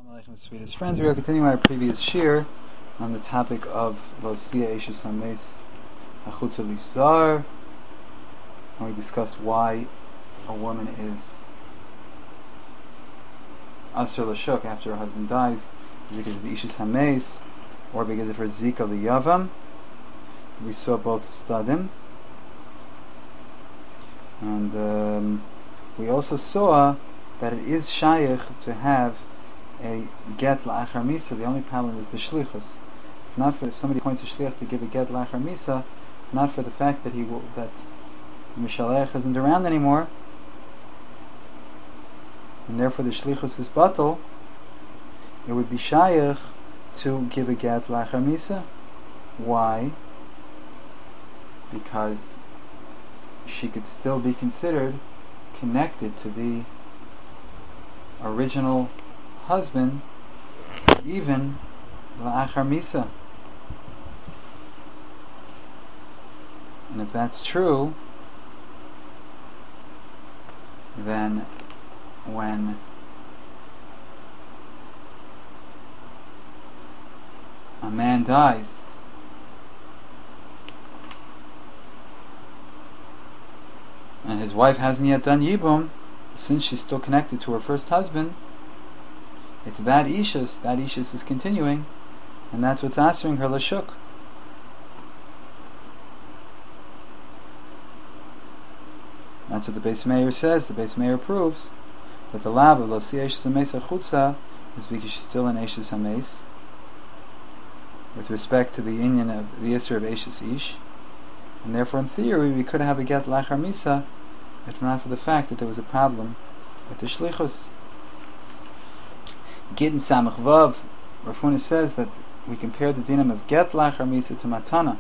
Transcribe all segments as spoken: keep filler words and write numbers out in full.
Alaikum, sweetest friends. We are continuing our previous shir on the topic of Losia Eishes Hames Achutza Lizar, and we discussed why a woman is Asr Lashuk after her husband dies, because of the Eishes Hames or because of her Zika Liyavam. We saw both Stadim, and um, we also saw that it is Shaykh to have a get la'achar misa. The only problem is the shlichus. Not for if somebody appoints a shliach to give a get la'achar misa, not for the fact that he will, that Mishalech isn't around anymore, and therefore the shlichus is batal. It would be shaykh to give a get la'achar misa. Why? Because she could still be considered connected to the original husband, even la'achar misa. And if that's true, then when a man dies and his wife hasn't yet done yibum, since she's still connected to her first husband, it's that Ishus, that Ishus is continuing, and that's what's answering her Lashuk. That's what the Beis Meir says. The Beis Meir proves that the lab of Losia Eishes Hames Achutza is because she's still in Eishes Hames with respect to the union of the Isser of Eishes Ish, and therefore in theory we could have a get la'achar misa if not for the fact that there was a problem with the shlichus. Gittin Samach Vav, Rav Huna says that we compare the dinam of get la'achar misa to matana.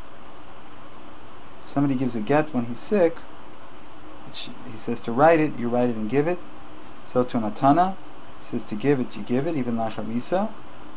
If somebody gives a get when he's sick, he says to write it, you write it and give it. So to a matana, he says to give it, you give it, even la'achar misa.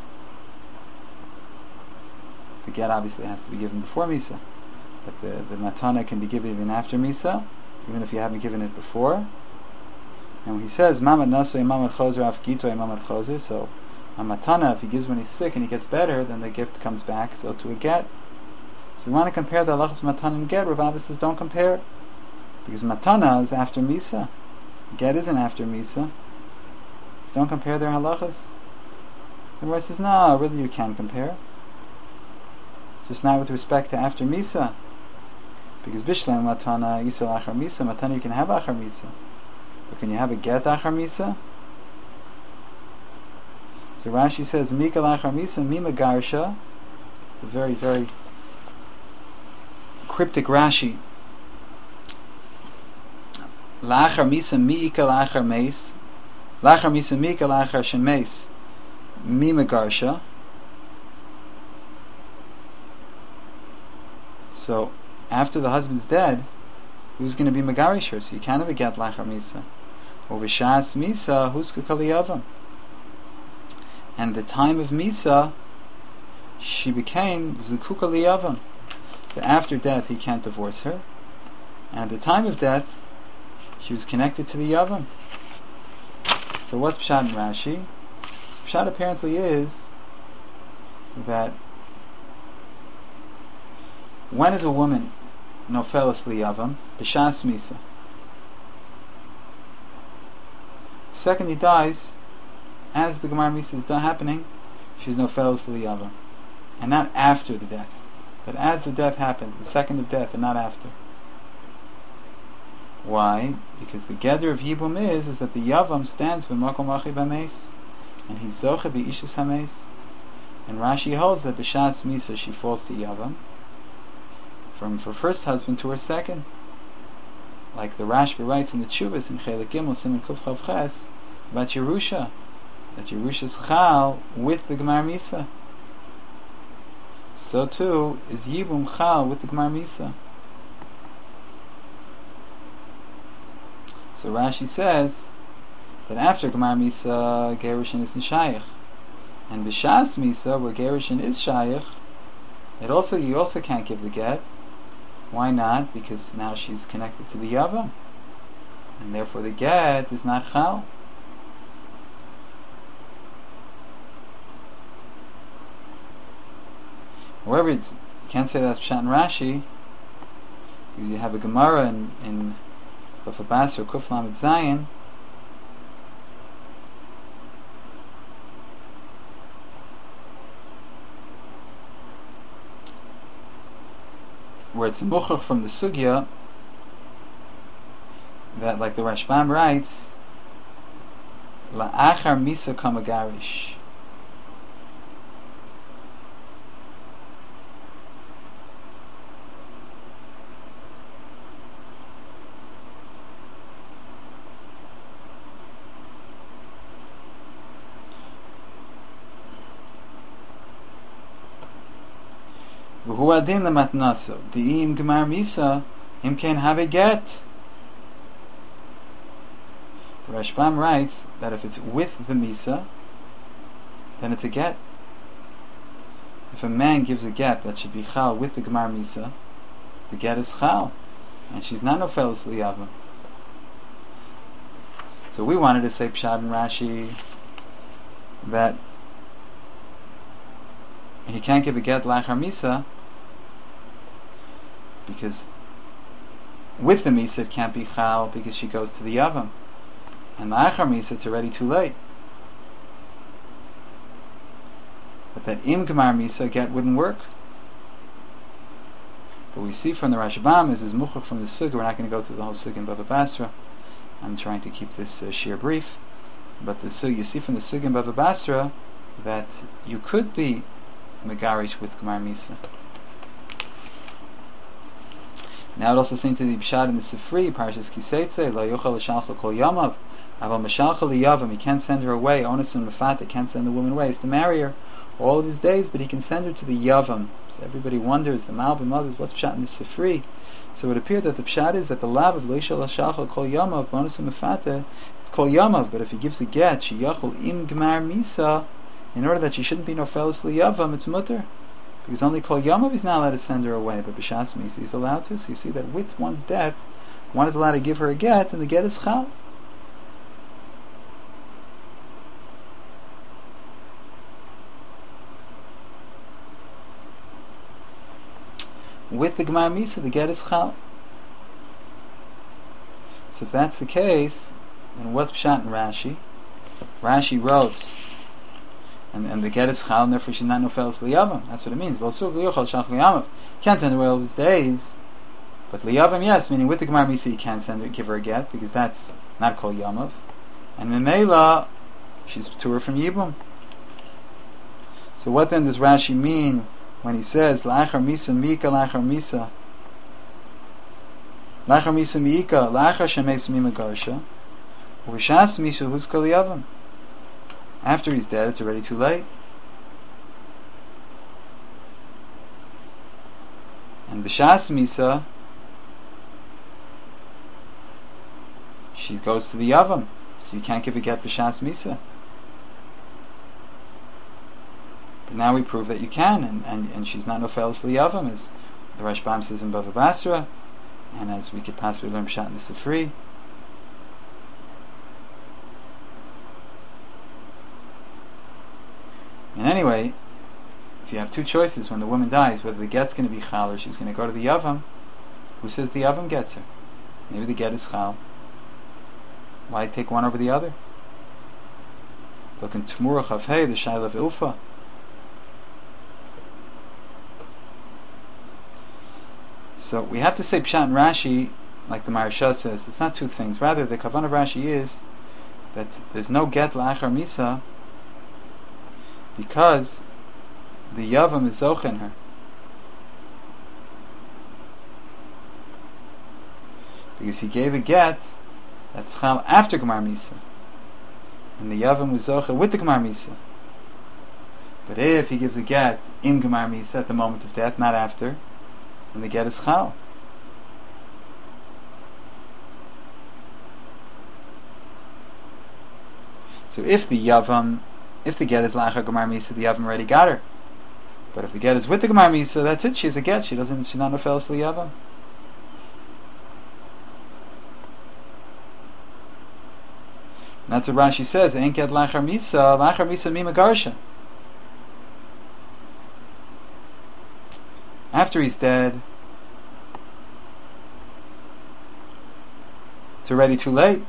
The get obviously has to be given before misa, but the, the matana can be given even after misa, even if you haven't given it before. And when he says mamad naso mamad chozer af gito mamad chozer, so a matana, if he gives when he's sick and he gets better, then the gift comes back. So to a get. So we want to compare the halachas matana and get. Rav Abba says don't compare, because matana is after misa, get isn't after misa. So don't compare their halachas. The Gemara says no, really you can compare. Just not with respect to after misa, because bishlam matana yisel achar misa. Matana you can have achar misa. But can you have a get achar misa? So Rashi says, Mikal achar misa, mima garsha. It's a very, very cryptic Rashi. La'achar misa mi'ikal achar meis. La'achar misa mi'ikal achar shemeis. Mima garsha. So, after the husband's dead, who's going to be megarish her? So you can't have a get la'achar misa. Over Shas Misa, Huska Kaliyavam. And at the time of Misa, she became Zukuka Liyavam. So after death, he can't divorce her. And at the time of death, she was connected to the Yavam. So what's Pshat in Rashi? Pshat apparently is that when is a woman Nofelas Liyavam? B'Shas Misa. Second he dies, as the Gemara Misa is done happening, she's no fellows to Liyava. And not after the death. But as the death happened, the second of death, and not after. Why? Because the gather of Yibum is, is that the Yavam stands b'makom achi b'meis, and he's zoche b'ishus hameis. And Rashi holds that b'shas Misa she falls to Yavam, from her first husband to her second. Like the Rashba writes in the Chuvas in Chelik Gimel Siman Kuf Chav Ches about Yerusha, that Yerusha is Chal with the Gemar Misa. So too is Yibum Chal with the Gemar Misa. So Rashi says that after Gemar Misa, Gerushin isn't Shaykh, and B'Shas Misa, where Gerushin is Shaykh, it also you also can't give the get. Why not? Because now she's connected to the Yavam, and therefore the get is not Chal. However, it's, you can't say that's Pshat and Rashi. You have a Gemara in in Bava Basra Kuf Lamed Zayin, where it's a muchach from the sugya that, like the Rashbam writes, la'achar misa kamagarish. V'hu adin lematnaso di'im gemar misa im ken have a get. The Rashbam writes that if it's with the misa, then it's a get. If a man gives a get that should be chal with the gemar misa, the get is chal, and she's not nofeles liyava. So we wanted to say Pshat and Rashi that he can't give a get lachar misa because with the misa it can't be chal because she goes to the yavam, and lachar misa it's already too late. But that im gemar misa get wouldn't work. But we see from the Rashbam is his muchach from the sugya. We're not going to go through the whole sugya in Bava Basra. I'm trying to keep this uh, shir brief. But the sugya, you see from the sugya in Bava Basra that you could be megarish with gemar misa. Now it also seems to the Pshat in the Sifri, Parshas Kiseitze, lo yochel l'shalcha kol yamav, aval meshalcha liyavam, he can't send her away, onus and mefata, can't send the woman away, he's to marry her all of his days, but he can send her to the yavam. So everybody wonders, the Malbim others, what's Pshat in the Sifri? So it appeared that the Pshat is that the lav of lo yochel l'shalcha kol yamav, onus and mefata, it's kol yamav, but if he gives a get, she yachol im gemar misa, in order that she shouldn't be nofeles liyavam, it's mutter. Because only Kol Yamav is not allowed to send her away, but B'shas Misa he's allowed to. So you see that with one's death, one is allowed to give her a get, and the get is chal. With the Gemar Misa, the get is chal. So if that's the case, then what's Pshat in Rashi? Rashi wrote, And, and the get is chal, and therefore she's not nofeles liyavam. That's what it means. Lo sur yochel shach liyamav. Can't send her away all his days, but liyavam, yes, meaning with the gemar misa you can't send her, give her a get because that's not kol yamav. And memela, she's p'tur from yibum. So what then does Rashi mean when he says lachar misa mika lachar misa lachar misa mika lachar shemes mima garsha u'v'shas misa who's kol yavam? After he's dead, it's already too late. And b'shas misa, she goes to the yavam, so you can't give a get b'shas misa. But now we prove that you can, and, and, and she's not nofeles liyavam, as the Rashbam says in Bava Basra, and as we could possibly learn Pshat in the Sifri. And anyway, if you have two choices when the woman dies, whether the get's going to be chal or she's going to go to the yavam, who says the yavam gets her? Maybe the get is chal. Why take one over the other? Look in Tmurah Chavhei, the Shaila of Ilfa. So we have to say Pshat and Rashi, like the Maharsha says, it's not two things. Rather, the Kavan of Rashi is that there's no get la'achar misa because the yavam is zoch in her. Because he gave a get that's chal after Gemar Misa, and the yavam was zoch with the Gemar Misa. But if he gives a get in Gemar Misa at the moment of death, not after, then the get is chal. So if the yavam If the get is lachar gemar misa, the yavam already got her. But if the get is with the gemar misa, that's it. She has a get. She doesn't. She's not nofeles liyavam. That's what Rashi says. Ain't get lachar misa. Lachar misa mima garsha. After he's dead, it's already too late.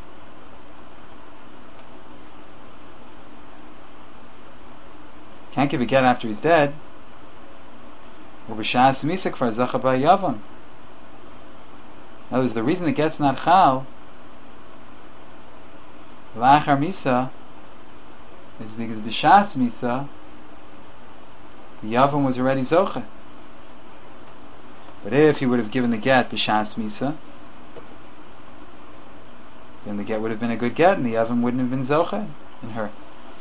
Can't give a get after he's dead. Or b'shas misa kfar zacha b'yavam. In other words, the reason the get's not chal la'achar misa is because b'shas misa the yavam was already zocha. But if he would have given the get b'shas misa, then the get would have been a good get, and the yavam wouldn't have been zocha in her.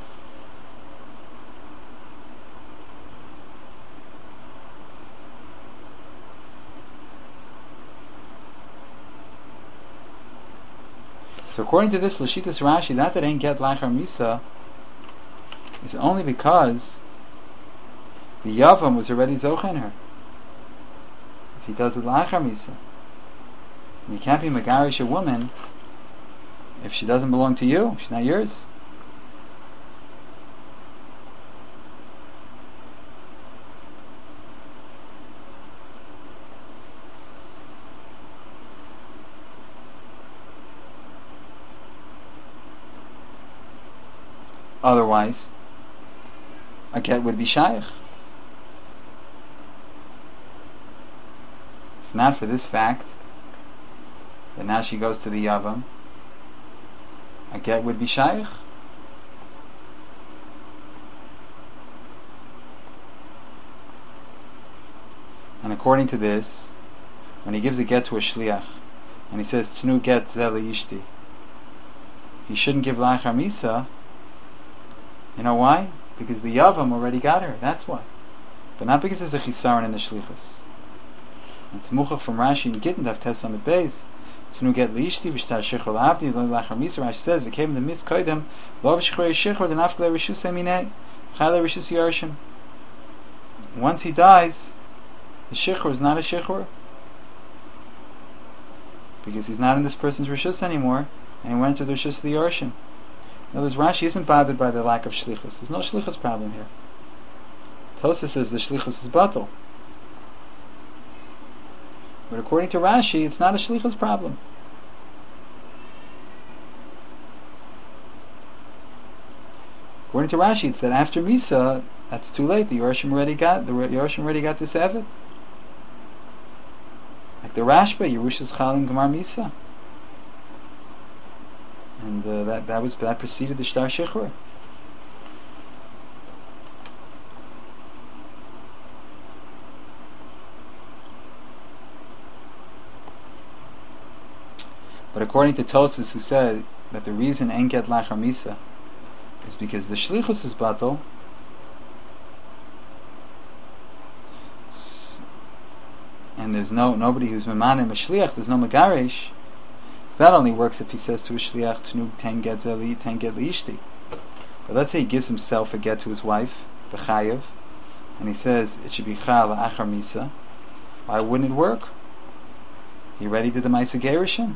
So according to this Lashitas Rashi, that that ain't get lachar misa is only because the yavam was already zocha in her. If he does it lachar misa, and you can't be megarish a woman if she doesn't belong to you, she's not yours. Otherwise, a get would be shaykh. If not for this fact, that now she goes to the yavam, a get would be shaykh. And according to this, when he gives a get to a shliach, and he says tnu get zeh ishti, he shouldn't give lachar misa. You know why? Because the yavam already got her. That's why. But not because there's a chisaron in the shlichus. It's muchach from Rashi in Gittin Daf Tes Amud Beis. Tnu get liishti v'shtar shechor la'avdi lo lachar misa. Rashi says v'came the mis koidem lo v'shchorei shechor denafkle rishus eminei chale rishus yarshim. Once he dies, the shechor is not a shechor because he's not in this person's rishus anymore, and he went to the rishus of the yarshim. In other words, Rashi isn't bothered by the lack of shlichus. There's no shlichus problem here. Tosa says the shlichus is batal. But according to Rashi, it's not a shlichus problem. According to Rashi, it's that after Misa, that's too late. The Yorshim already got the Yorshim already got this Eved. Like the Rashba, Yerushas Chalim Gemar Misa. And uh, that that was that preceded the Shtar Shechor. But according to Tosas, who said that the reason ain't get lachar misa is because the shlichus is batal, and there's no nobody who's memanim a shliach, there's no megarish. That only works if he says to a shliach tnu ten get zeli ten get liishti. But let's say he gives himself a get to his wife, b'chayev, and he says it should be chal achar misa. Why wouldn't it work? He already did the ma'aseh gerushin.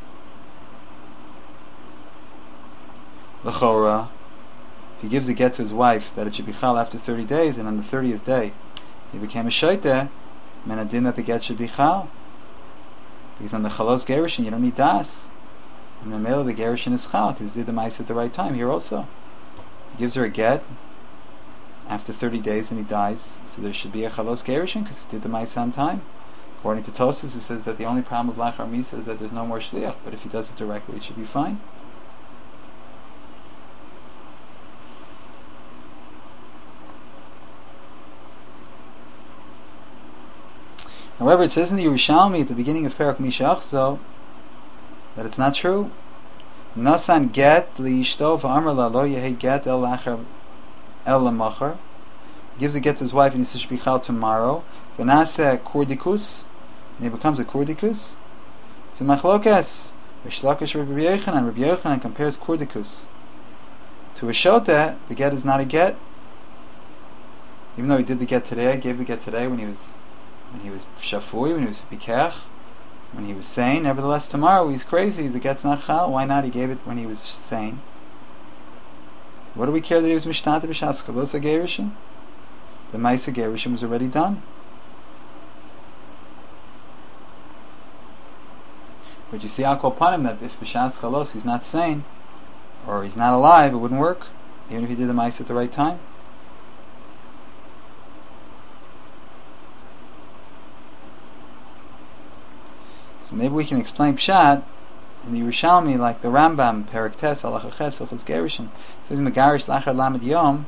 L'chora, if he gives a get to his wife that it should be chal after thirty days, and on the thirtieth day he became a shaiteh, menadin that the get should be chal. Because on the chalos gerushin you don't need das, and the male of the gerushin is chal because he did the ma'aseh at the right time. Here also, he gives her a get after thirty days and he dies, so there should be a chalos gerushin because he did the ma'aseh on time. According to Tosas, who says that the only problem with lachar misa is that there's no more shliach, but if he does it directly, it should be fine. However, it says in the Yerushalmi at the beginning of Perak Mishachzo that it's not true. Nasan get liishto v'amar la lo yehi get el lachar el lamachar. He gives a get to his wife and he says should be chal tomorrow. V'naseh kurdikus, and he becomes a kurdikus. It's a machlokas. V'shlakish Rabbi Yochanan. Rabbi Yochanan compares kurdikus to a shota. The get is not a get, even though he did the get today. Gave the get today when he was. When he was shafui, when he was bikech, when he was sane. Nevertheless, tomorrow he's crazy. The get's not chal. Why not? He gave it when he was sane. What do we care that he was mishnata b'shas chalos hagerushin? The ma'aseh gerushin was already done. But you see, I'll call upon him that if b'shas chalos he's not sane, or he's not alive, it wouldn't work, even if he did the mice at the right time. So maybe we can explain pshat in the Yerushalmi like the Rambam, Perek Tes, Halacha Ches, Hilchos Gerushin. Says Megarish Lachar Lamed Yom.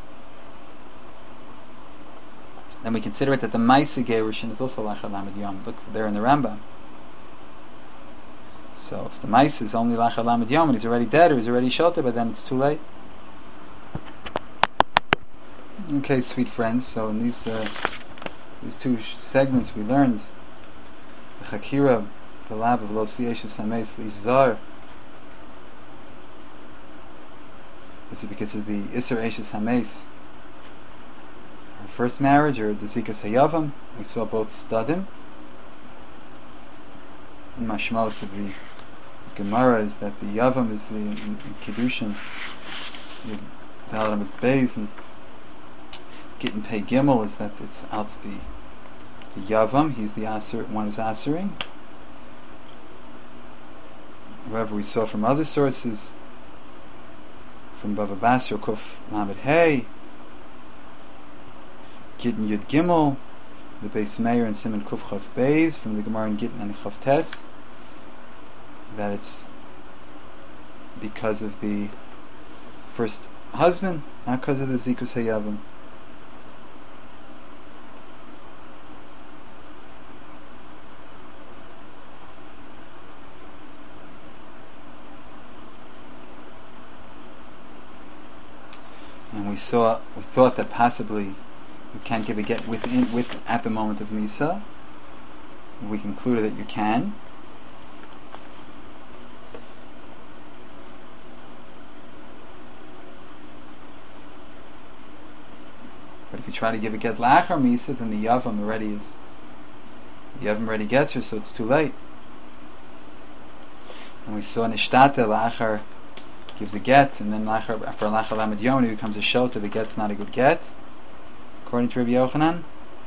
Then we consider it that the Maisa Gerushin is also Lachar Lamed Yom. Look there in the Rambam. So if the Maisa is only Lachar Lamed Yom and he's already dead or he's already sheltered, but then it's too late. Okay, sweet friends. So in these uh, these two segments we learned the Chakira, the lab of Lo Siyeshes Hameis Lishzar. This is because of the Isser Eshes Hameis, her first marriage, or the Zikas Hayavam. We saw both studim. The mashmos of the Gemara is that the Yavam is the in, in Kiddushin, the Dalet with Beis, and Gittin Pei Gimel is that it's out the the Yavam, he's the Aser, one who's Asering. However, we saw from other sources, from Bava Basra, Kuf Lamed Hey, Gittin Yud Gimel, the Beis Meir and Simon Kuf Chav Beis, from the Gemara in Gittin and Chav Tes, that it's because of the first husband, not because of the Zikus Hayavam. And we saw, we thought that possibly you can't give a get within, with at the moment of Misa. We concluded that you can. But if you try to give a get lachar Misa, then the Yavam already is, the Yavam already gets her, so it's too late. And we saw Nishtata lachar gives a get, and then lachar, for lachar lamed yom, it becomes a shelter. The get's not a good get, according to Rabbi Yochanan.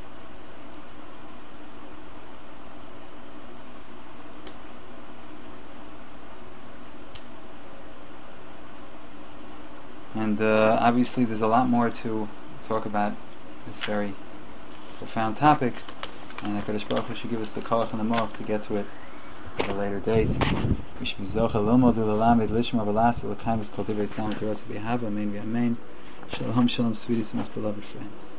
And uh, obviously, there's a lot more to talk about this very profound topic, and HaKadosh Baruch Hu should give us the koach and the moach to get to it at a later date. We should be zocha lilmod u'lelamed lishma v'lasa l'kaimis kol divrei tzalm torah tzibihava amen v'amen. Shalom, shalom, sweetest, most beloved friends.